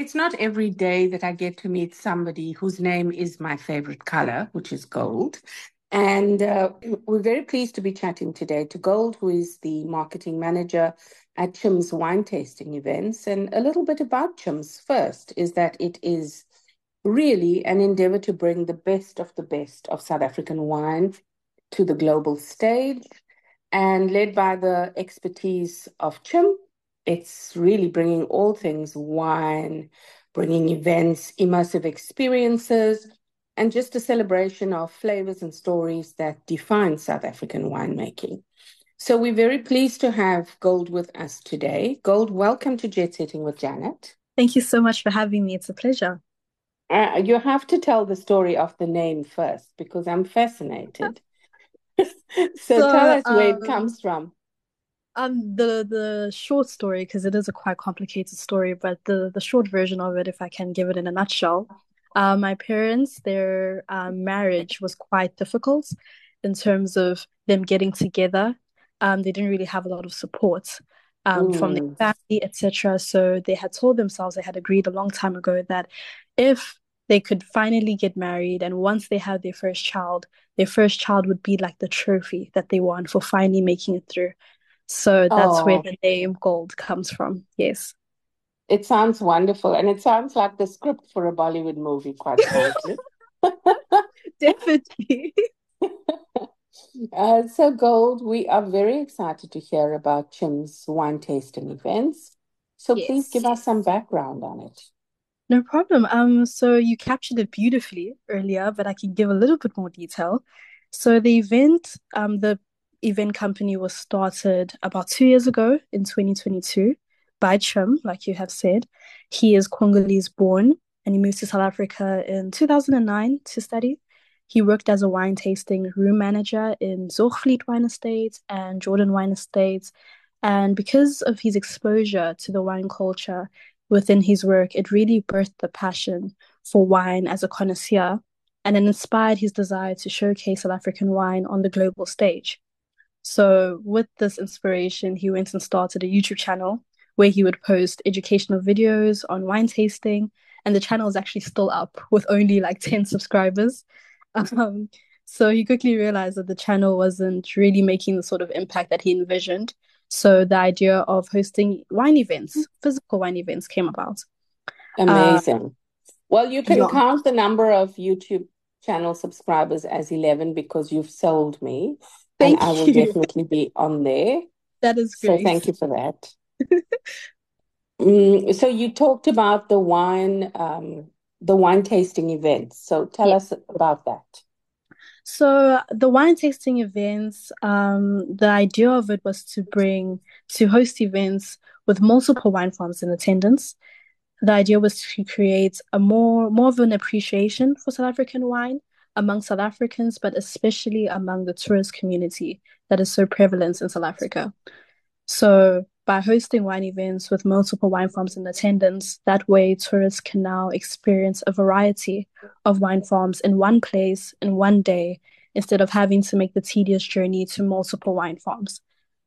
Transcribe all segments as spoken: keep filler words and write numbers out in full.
it's not every day that I get to meet somebody whose name is my favorite color, which is gold. And uh, we're very pleased to be chatting today to Gold, who is the marketing manager at Chim's wine tasting events. And a little bit about Chim's first is that it is really an endeavor to bring the best of the best of South African wine to the global stage. And led by the expertise of Chim, it's really bringing all things wine, bringing events, immersive experiences, and just a celebration of flavors and stories that define South African winemaking. So we're very pleased to have Gold with us today. Gold, welcome to Jet Setting with Janet. Thank you so much for having me. It's a pleasure. Uh, you have to tell the story of the name first because I'm fascinated. So tell So, us where it um, comes from. um, the the short story, because it is a quite complicated story, but the the short version of it, if I can give it in a nutshell, uh, my parents, their um, marriage was quite difficult in terms of them getting together. Um, they didn't really have a lot of support um, from their Mm. family, et cetera. So they had told themselves, they had agreed a long time ago that if they could finally get married, and once they had their first child, their first child would be like the trophy that they won for finally making it through. So that's where Oh, the name Gold comes from. Yes. it sounds wonderful. And it sounds like the script for a Bollywood movie, quite frankly. Definitely. Uh, so, Gold, we are very excited to hear about Chim's wine tasting events. So, please Yes. give us some background on it. No problem. Um, so you captured it beautifully earlier, but I can give a little bit more detail. So the event, um, the event company was started about two years ago in twenty twenty-two by Chim, like you have said. He is Congolese born and he moved to South Africa in two thousand nine to study. He worked as a wine tasting room manager in Zorgvliet Wine Estates and Jordan Wine Estates. And because of his exposure to the wine culture, within his work, it really birthed the passion for wine as a connoisseur and it inspired his desire to showcase South African wine on the global stage. So, with this inspiration, he went and started a YouTube channel where he would post educational videos on wine tasting. And the channel is actually still up with only like ten subscribers. Um, so he quickly realized that the channel wasn't really making the sort of impact that he envisioned. So the idea of hosting wine events, physical wine events, came about. Uh, Amazing. Well, you can yeah, count the number of YouTube channel subscribers as eleven because you've sold me, and I thank will you. definitely be on there. That is So, great. thank you for that. Mm, so you talked about the wine, um, the wine tasting events. So tell Yeah. us about that. So the wine tasting events, um, the idea of it was to bring to host events with multiple wine farms in attendance. The idea was to create a more more of an appreciation for South African wine among South Africans, but especially among the tourist community that is so prevalent in South Africa. So by hosting wine events with multiple wine farms in attendance, that way tourists can now experience a variety of wine farms in one place in one day instead of having to make the tedious journey to multiple wine farms.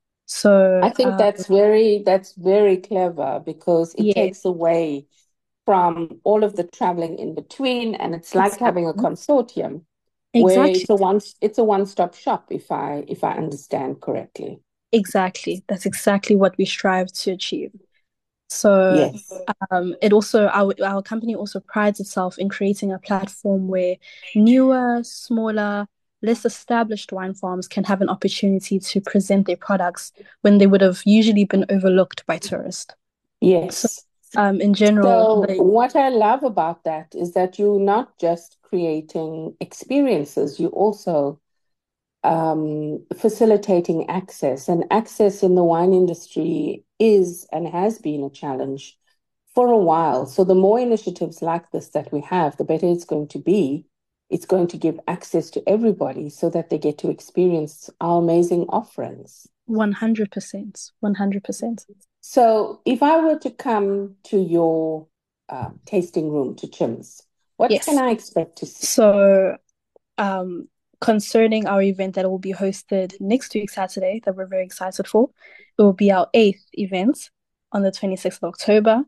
I So think uh, that's very that's very clever because it yeah, takes away from all of the traveling in between, and it's like having a exactly. consortium where Exactly. it's a one it's a one-stop shop if I if I understand correctly. Exactly. That's exactly what we strive to achieve. So Yes. um, it also our our company also prides itself in creating a platform where newer, smaller, less established wine farms can have an opportunity to present their products when they would have usually been overlooked by tourists. So Yes. um, in general, So, the what I love about that is that you're not just creating experiences, you also um, facilitating access. And access in the wine industry is and has been a challenge for a while. So, the more initiatives like this that we have, the better it's going to be. It's going to give access to everybody so that they get to experience our amazing offerings. one hundred percent, one hundred percent. So, if I were to come to your uh, tasting room to Chim's, what can Yes. I expect to see? So um, concerning our event that will be hosted next week, Saturday, that we're very excited for. It will be our eighth event on the twenty-sixth of October.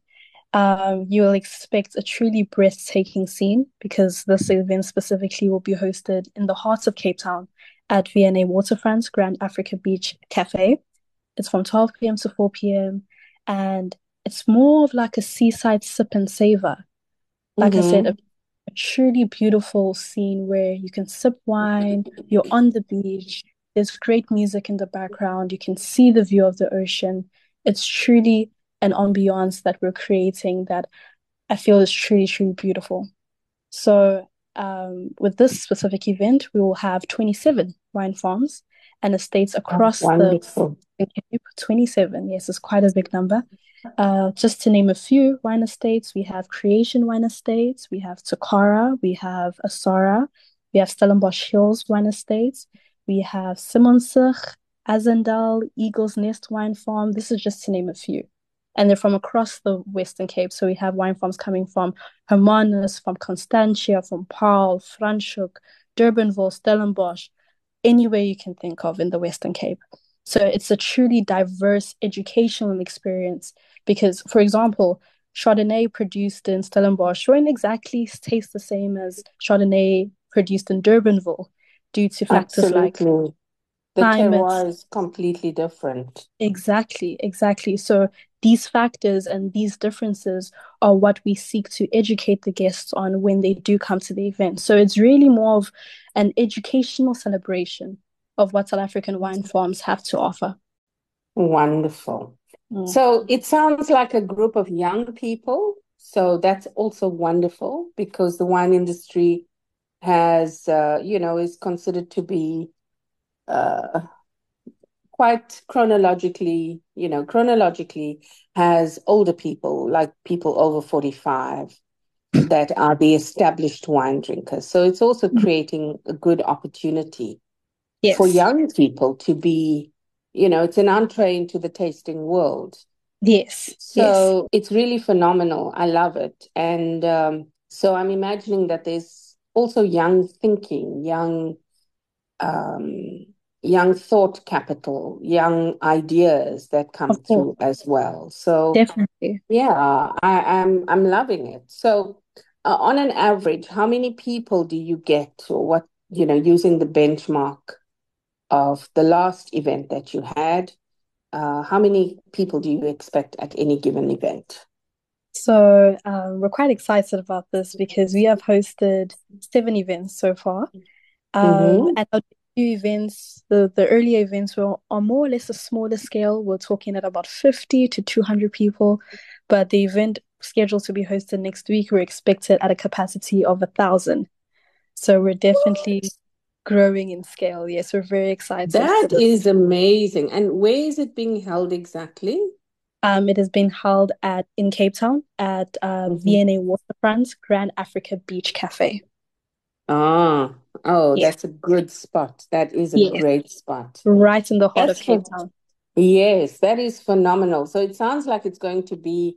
Um, you will expect a truly breathtaking scene because this event specifically will be hosted in the heart of Cape Town at V N A Waterfront Grand Africa Beach Cafe. It's from twelve p m to four p m and it's more of like a seaside sip and savor. Like I said, a, Mm-hmm. a truly beautiful scene where you can sip wine, you're on the beach, there's great music in the background, you can see the view of the ocean. It's truly an ambiance that we're creating that I feel is truly, truly beautiful. So, um, with this specific event, we will have twenty-seven wine farms and estates Oh, across the wonderful. Cape. twenty-seven, yes, it's quite a big number. Uh, just to name a few wine estates, we have Creation Wine Estates, we have Takara, we have Asara, we have Stellenbosch Hills Wine Estates, we have Simonsig, Azendal, Eagle's Nest Wine Farm. This is just to name a few. And they're from across the Western Cape. So we have wine farms coming from Hermanus, from Constantia, from Paarl, Franschhoek, Durbanville, Stellenbosch, anywhere you can think of in the Western Cape. So it's a truly diverse educational experience because, for example, Chardonnay produced in Stellenbosch won't exactly taste the same as Chardonnay produced in Durbanville due to factors like Absolutely. The climate. terroir is completely different. Exactly, exactly. So these factors and these differences are what we seek to educate the guests on when they do come to the event. So it's really more of an educational celebration of what South African wine farms have to offer. Wonderful. Mm. So it sounds like a group of young people. So that's also wonderful because the wine industry has, uh, you know, is considered to be uh, quite chronologically, you know, chronologically has older people, like people over forty-five, that are the established wine drinkers. So it's also creating a good opportunity for Yes, young people to be, you know, it's an entree into the tasting world. yes, yes, So it's really phenomenal. I love it. And um, so I'm imagining that there's also young thinking, young um, young thought capital, young ideas that of come course, through as well. So definitely. yeah, I, I'm I'm loving it. So uh, on an average, how many people do you get, or what, you know, using the benchmark of the last event that you had? Uh, how many people do you expect at any given event? So um, we're quite excited about this because we have hosted seven events so far. Um, Mm-hmm. and our new events, the, the earlier events were on more or less a smaller scale. We're talking at about fifty to two hundred people. But the event scheduled to be hosted next week, we're expected at a capacity of a thousand. So we're definitely growing in scale. Yes, we're very excited for That this. is amazing. And where is it being held exactly? Um, it has been held at in Cape Town at uh, Mm-hmm. V N A Waterfront Grand Africa Beach Cafe. Ah, oh, Yes, that's a good spot. That is a yes, great spot. right in the heart of That's Cape for, Town. yes, that is phenomenal. So it sounds like it's going to be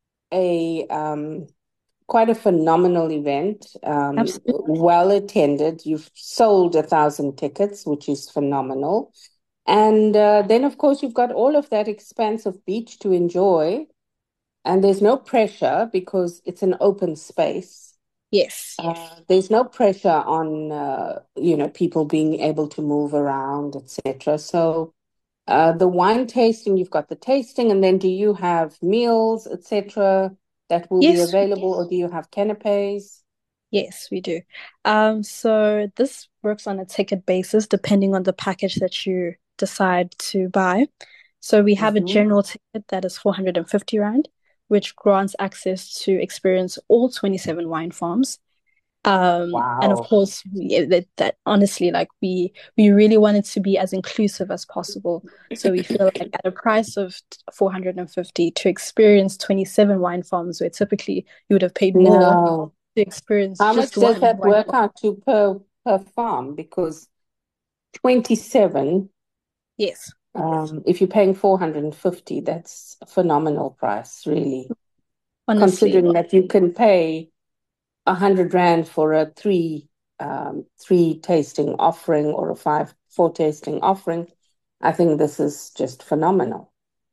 a um quite a phenomenal event. Um, Absolutely. well attended. You've sold a thousand tickets, which is phenomenal. And uh, then, of course, you've got all of that expanse of beach to enjoy, and there's no pressure because it's an open space. Yes. Uh, there's no pressure on uh, you know, people being able to move around, et cetera. So uh, the wine tasting, you've got the tasting, and then do you have meals, et cetera, that will be Yes, available, or do you have canapes? yes, we do. Um, so this works on a ticket basis depending on the package that you decide to buy. So we have a Hmm. general ticket that is four hundred fifty Rand, which grants access to experience all twenty-seven wine farms. Um, and of Wow. course, we, that, that honestly, like we we really want it to be as inclusive as possible. So we feel like at a price of four hundred fifty to experience twenty-seven wine farms, where typically you would have paid more No. to experience How just much does one that wine work farm. out to per per farm? Because twenty-seven, Yes, um, if you're paying four hundred fifty, that's a phenomenal price, really. honestly, Considering that you can pay a hundred rand for a three um, three tasting offering or a five four tasting offering, I think this is just phenomenal.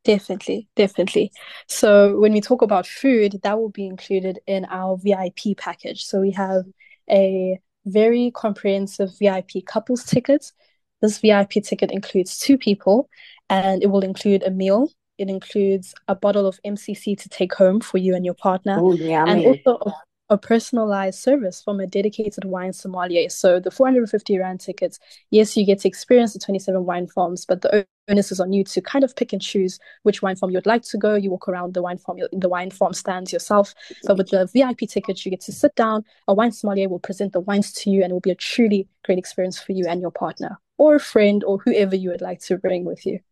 Definitely, definitely. So when we talk about food, that will be included in our V I P package. So we have a very comprehensive V I P couples ticket. This V I P ticket includes two people and it will include a meal. It includes a bottle of M C C to take home for you and your partner, Oh, and yummy. also a, a personalized service from a dedicated wine sommelier. So the four hundred fifty Rand tickets, yes, you get to experience the twenty-seven wine farms, but the onus is on you to kind of pick and choose which wine farm you'd like to go. You walk around the wine farm, the wine farm stands yourself. But with the V I P tickets, you get to sit down. A wine sommelier will present the wines to you, and it will be a truly great experience for you and your partner, or a friend, or whoever you would like to bring with you.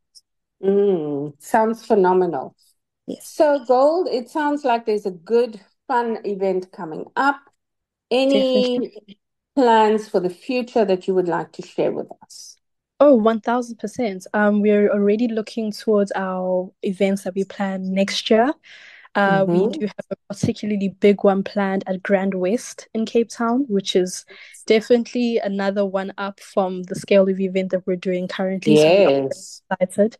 Mm, sounds phenomenal. Yes, So, Gold, it sounds like there's a good, fun event coming up. definitely. Any plans for the future that you would like to share with us? Oh, one thousand percent. Um, we're already looking towards our events that we plan next year. Uh, we Mm-hmm. do have a particularly big one planned at Grand West in Cape Town, which is definitely another one up from the scale of event that we're doing currently. So we are Yes. excited.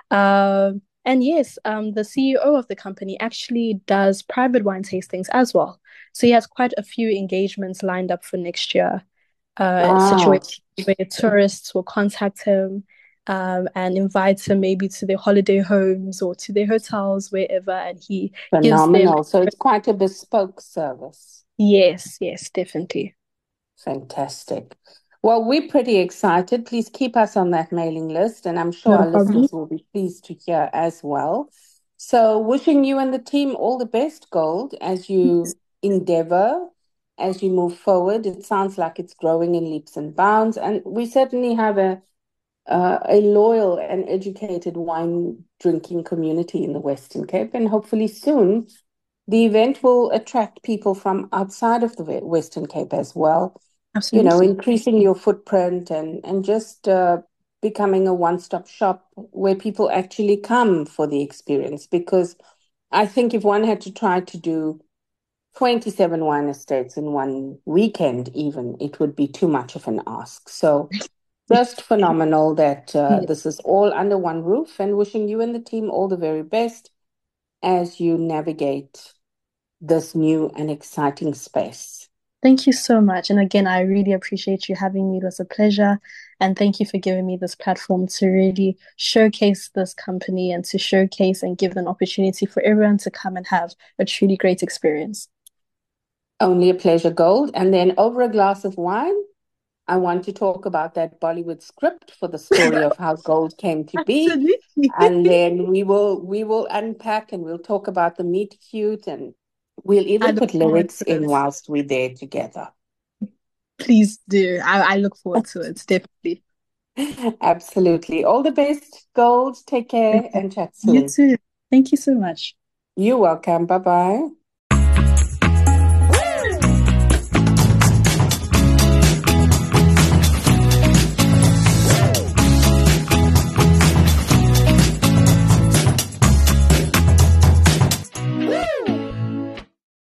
Um, and yes, um, the C E O of the company actually does private wine tastings as well. So he has quite a few engagements lined up for next year. Uh, Wow, situations where tourists will contact him um, and invite him maybe to their holiday homes or to their hotels, wherever, and he gives them. phenomenal. So it's quite a bespoke service. Yes, yes, definitely. Fantastic. Well, we're pretty excited. Please keep us on that mailing list, and I'm sure Not a our problem. listeners will be pleased to hear as well. So, wishing you and the team all the best, Gold, as you endeavor, as you move forward. It sounds like it's growing in leaps and bounds, and we certainly have a uh, a loyal and educated wine drinking community in the Western Cape, and hopefully soon the event will attract people from outside of the Western Cape as well, you know, Absolutely. increasing your footprint and and just uh, becoming a one-stop shop where people actually come for the experience. Because I think if one had to try to do twenty-seven wine estates in one weekend, even, it would be too much of an ask. So just phenomenal that uh, Yeah. this is all under one roof, and wishing you and the team all the very best as you navigate this new and exciting space. Thank you so much. And again, I really appreciate you having me. It was a pleasure. And thank you for giving me this platform to really showcase this company and to showcase and give an opportunity for everyone to come and have a truly great experience. Only a pleasure, Gold. And then over a glass of wine, I want to talk about that Bollywood script for the story of how Gold came to be. Absolutely. And then we will we will unpack and we'll talk about the meet cute, and we'll I even look put forward lyrics to in it. whilst we're there together. Please do. I, I look forward to it, definitely. Absolutely. All the best, Gold. Take Thank care you. and chat You soon. too. Thank you so much. You're welcome. Bye bye.